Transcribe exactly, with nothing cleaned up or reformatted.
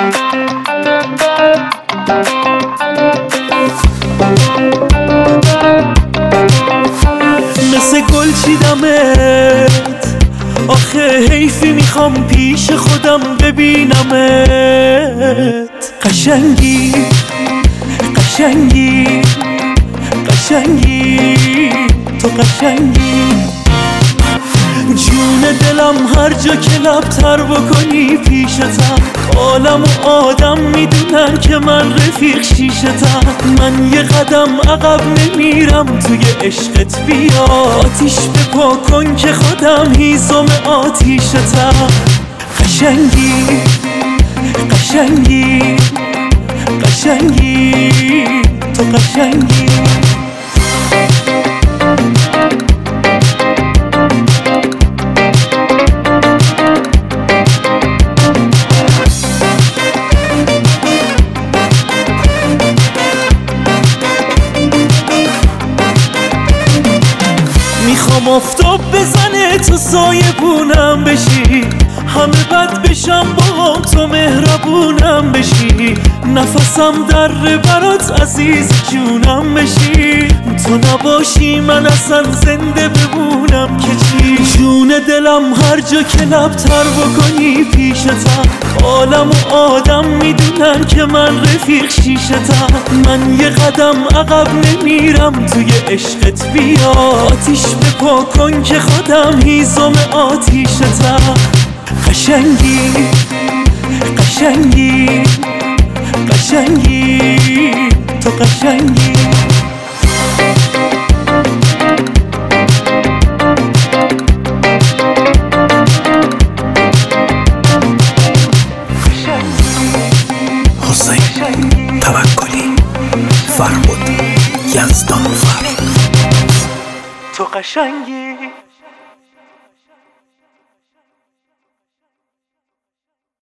مثل گل چیدمت، آخه حیفی میخوام پیش خودم ببینمت. قشنگی قشنگی قشنگی تو قشنگی، جون دلم هر جا که لبتر بکنی پیشتم. عالم و آدم میدونن که من رفیق شیشتم. من یه قدم عقب نمیرم توی عشقت، بیا آتیش بپا کن که خودم هیزم آتیشتم. قشنگی قشنگی قشنگی تو قشنگی. میخوام آفتاب بزنه تو سایبونم بشی، همه بد بشم با تو مهربونم بشی. نفسم در برات عزیز جونم بشی، تو نباشی من اصلا زنده بمونم که چی. جون دلم هر جا که لبتر بکنی پیشتم. عالم و آدم میدونن که من رفیق شیشتم. من یه قدم عقب نمیرم توی عشقت، بیا آتیش بپا کن که خودم هیزم آتیشتم. قشنگی قشنگی قشنگی تو قشنگی. حسین توکلی، فربود یزدانفر. تو قشنگی.